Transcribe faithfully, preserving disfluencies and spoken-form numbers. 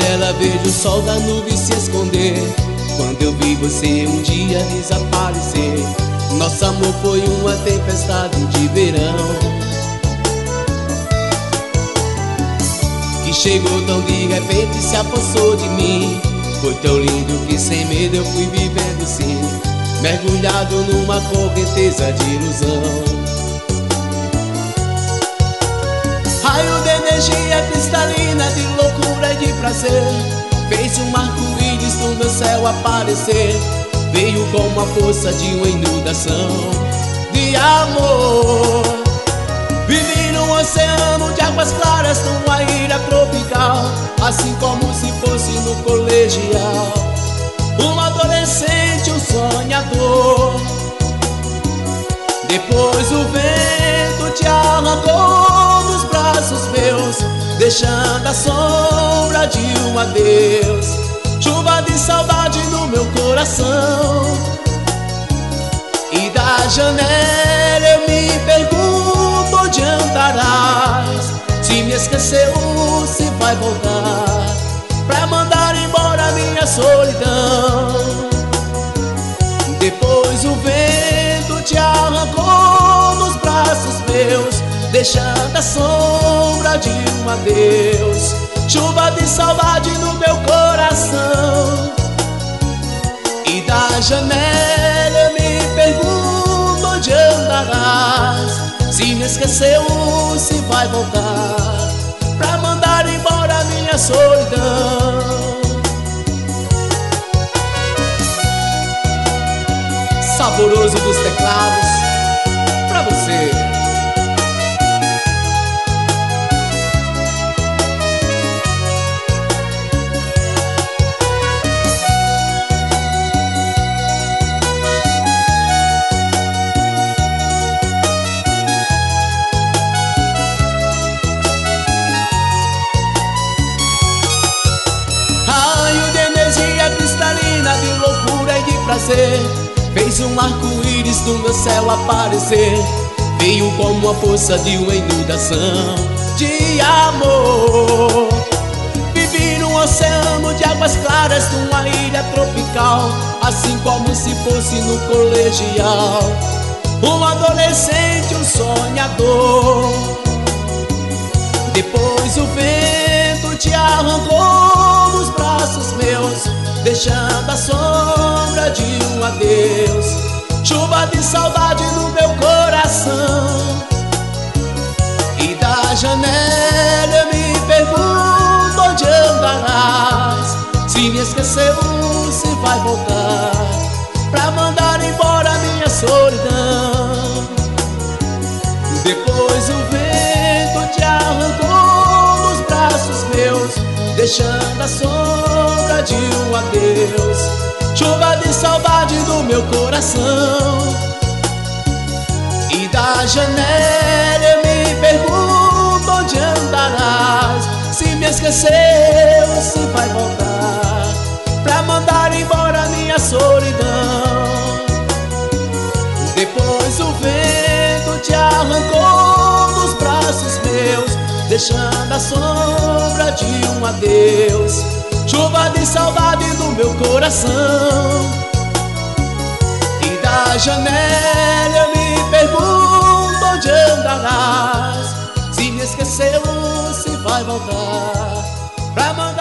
janela vejo o sol da nuvem se esconder. Quando eu vi você um dia desaparecer, nosso amor foi uma tempestade de verão, que chegou tão de repente e se apossou de mim. Foi tão lindo que sem medo eu fui vivendo sim, mergulhado numa correnteza de ilusão. Raio de energia cristalina, de loucura e de prazer, fez um arco-íris no meu céu aparecer. Veio com a força de uma inundação de amor. Vivi num oceano de águas claras, numa ilha tropical, assim como se fosse no colegial, um adolescente, um sonhador. Depois o vento te arrancou dos braços meus, deixando a sombra de um adeus. Chuva de saudade no meu coração. E da janela eu me pergunto onde andarás. Se me esqueceu, se vai voltar pra mandar embora minha solidão. Depois o vento te arrancou dos braços meus, deixando a sombra de um adeus. Chuva de saudade no meu coração. E da janela eu me pergunto onde andarás. Se me esqueceu, se vai voltar pra mandar embora minha solidão. Saboroso dos teclados, pra você. De loucura e de prazer, fez um arco-íris no meu céu aparecer. Veio como a força de uma inundação de amor. Vivi num oceano de águas claras, numa ilha tropical, assim como se fosse no colegial, um adolescente, um sonhador. Depois o vento te arrancou dos braços meus, deixando a sombra de um adeus. Chuva de saudade no meu coração. E da janela eu me pergunto onde andarás. Se me esqueceu, se vai voltar pra mandar embora minha solidão. Depois o vento te arrancou dos braços meus, deixando a sombra de um adeus. Chuva de saudade no meu coração. E da janela eu me pergunto onde andarás. Se me esqueceu, se vai voltar pra mandar embora minha solidão. Depois o vento te arrancou dos braços meus, deixando a sombra de um adeus. Chuva de saudade no meu coração. E da janela eu me pergunto onde andarás. Se me esqueceu, se vai voltar pra mandar